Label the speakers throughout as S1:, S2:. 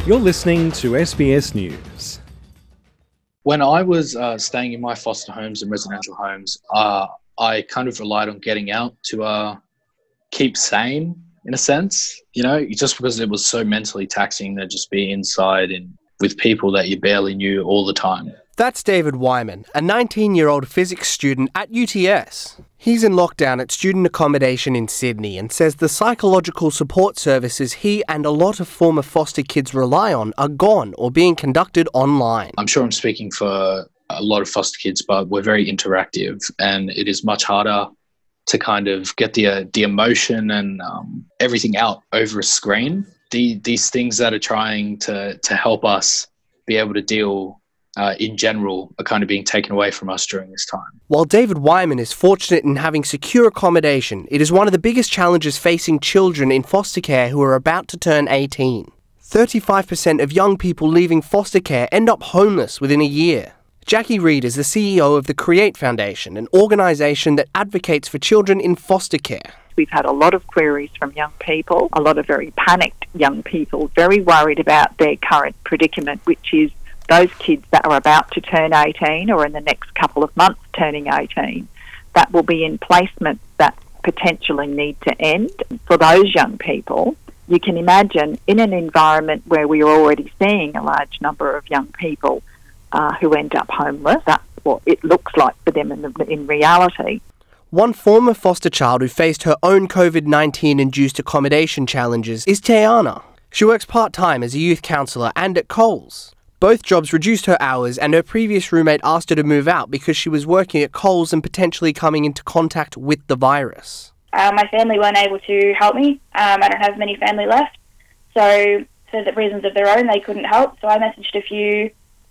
S1: You're listening to SBS News.
S2: When I was staying in my foster homes and residential homes, I kind of relied on getting out to keep sane, in a sense, you know, just because it was so mentally taxing to just be inside and with people that you barely knew all the time.
S3: That's David Wyman, a 19-year-old physics student at UTS. He's in lockdown at student accommodation in Sydney and says the psychological support services he and a lot of former foster kids rely on are gone or being conducted online.
S2: I'm sure I'm speaking for a lot of foster kids, but we're very interactive and it is much harder to kind of get the emotion and everything out over a screen. These things that are trying to help us be able to deal in general are kind of being taken away from us during this time.
S3: While David Wyman is fortunate in having secure accommodation, it is one of the biggest challenges facing children in foster care who are about to turn 18. 35% of young people leaving foster care end up homeless within a year. Jackie Reid is the CEO of the Create Foundation, an organisation that advocates for children in foster care.
S4: We've had a lot of queries from young people, a lot of very panicked young people, very worried about their current predicament, which is those kids that are about to turn 18 or in the next couple of months turning 18, that will be in placements that potentially need to end. For those young people, you can imagine in an environment where we are already seeing a large number of young people who end up homeless, that's what it looks like for them in reality.
S3: One former foster child who faced her own COVID-19 induced accommodation challenges is Tiana. She works part-time as a youth counsellor and at Coles. Both jobs reduced her hours and her previous roommate asked her to move out because she was working at Coles and potentially coming into contact with the virus.
S5: My family weren't able to help me. I don't have many family left. So for the reasons of their own, they couldn't help. So I messaged a few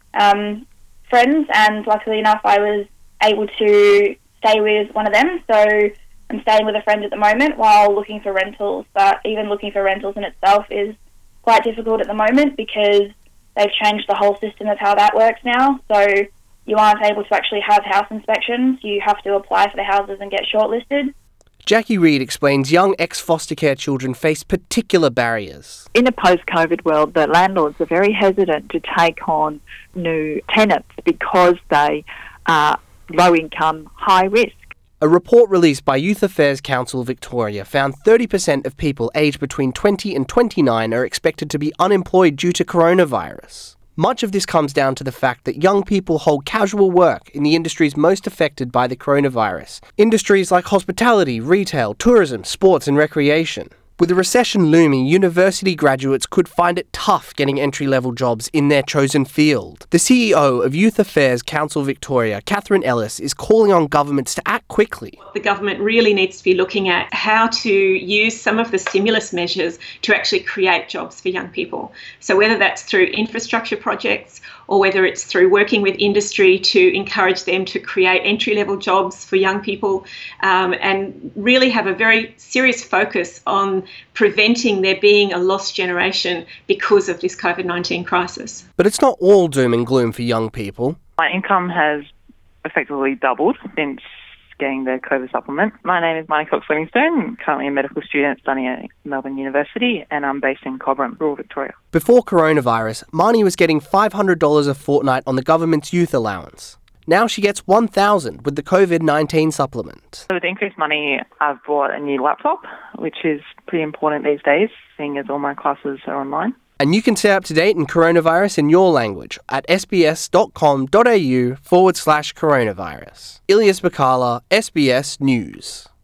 S5: friends and luckily enough I was able to stay with one of them. So I'm staying with a friend at the moment while looking for rentals. But even looking for rentals in itself is quite difficult at the moment because they've changed the whole system of how that works now. So you aren't able to actually have house inspections. You have to apply for the houses and get shortlisted.
S3: Jackie Reid explains young ex-foster care children face particular barriers.
S4: In a post-COVID world, the landlords are very hesitant to take on new tenants because they are low income, high risk.
S3: A report released by Youth Affairs Council Victoria found 30% of people aged between 20 and 29 are expected to be unemployed due to coronavirus. Much of this comes down to the fact that young people hold casual work in the industries most affected by the coronavirus. Industries like hospitality, retail, tourism, sports and recreation. With the recession looming, university graduates could find it tough getting entry-level jobs in their chosen field. The CEO of Youth Affairs Council Victoria, Catherine Ellis, is calling on governments to act quickly.
S6: The government really needs to be looking at how to use some of the stimulus measures to actually create jobs for young people. So whether that's through infrastructure projects or whether it's through working with industry to encourage them to create entry-level jobs for young people and really have a very serious focus on preventing there being a lost generation because of this COVID-19 crisis.
S3: But it's not all doom and gloom for young people.
S7: My income has effectively doubled since getting the COVID supplement. My name is Marnie Cox-Livingstone, currently a medical student studying at Melbourne University, and I'm based in Cobram, rural Victoria.
S3: Before coronavirus, Marnie was getting $500 a fortnight on the government's youth allowance. Now she gets $1,000 with the COVID-19 supplement.
S7: So with the increased money, I've bought a new laptop, which is pretty important these days, seeing as all my classes are online.
S3: And you can stay up to date in coronavirus in your language at sbs.com.au/coronavirus. Ilyas Bakala, SBS News.